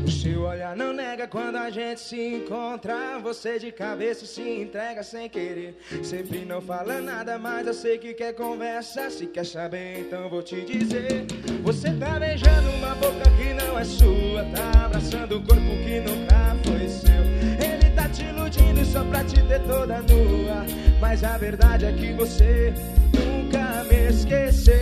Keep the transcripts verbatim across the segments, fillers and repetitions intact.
O seu olhar não nega quando a gente se encontra. Você de cabeça se entrega sem querer. Sempre não fala nada, mas eu sei que quer conversa. Se quer saber, então vou te dizer. Você tá beijando uma boca que não é sua, tá abraçando o corpo que nunca foi seu. Ele tá te iludindo só pra te ter toda nua, mas a verdade é que você nunca me esqueceu.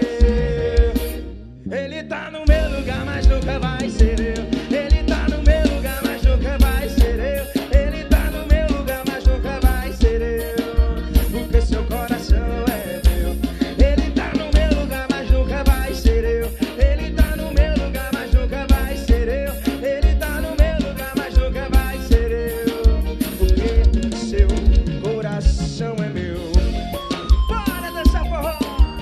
Ele tá no meu lugar, mas nunca vai ser eu. Ele tá no meu lugar, mas nunca vai ser eu. Ele tá no meu lugar, mas nunca vai ser eu, porque seu coração é meu. Ele tá no meu lugar, mas nunca vai ser eu. Ele tá no meu lugar, mas nunca vai ser eu. Ele tá no meu lugar, mas nunca vai ser eu, porque seu coração é meu. Bora dançar forró!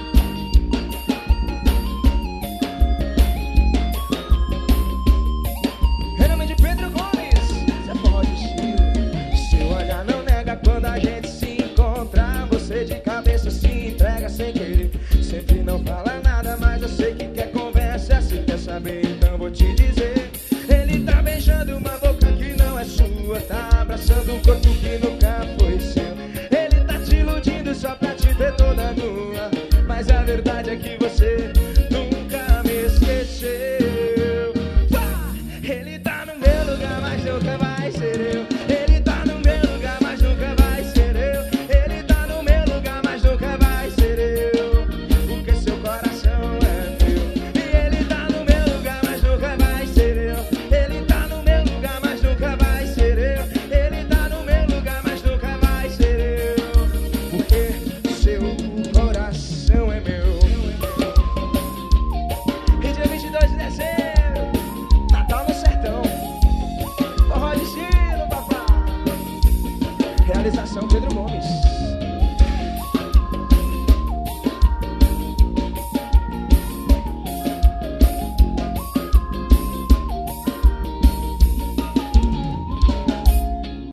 Quando a gente se encontra, você de cabeça se entrega sem querer. Sempre não fala nada, mas eu sei que quer conversa. Se quer saber, então vou te dizer. Ele tá beijando uma boca que não é sua, tá abraçando um corpo que nunca foi seu. Ele tá te iludindo só pra te ter toda nua, mas a verdade é que você nunca me esqueceu. Pá! Ele tá no meu lugar, mas nunca vai ser eu. Ele tá no meu lugar, mas nunca vai ser eu. Ele tá no meu lugar, mas nunca vai ser eu, porque seu coração é meu. E ele tá no meu lugar, mas nunca vai ser eu. Ele tá no meu lugar, mas nunca vai ser eu. Ele tá no meu lugar, mas nunca vai ser eu, porque seu coração é meu. E dia vinte e dois de dezembro, Natal no Sertão, forró de estilo, papai. Realização Pedro Gomes.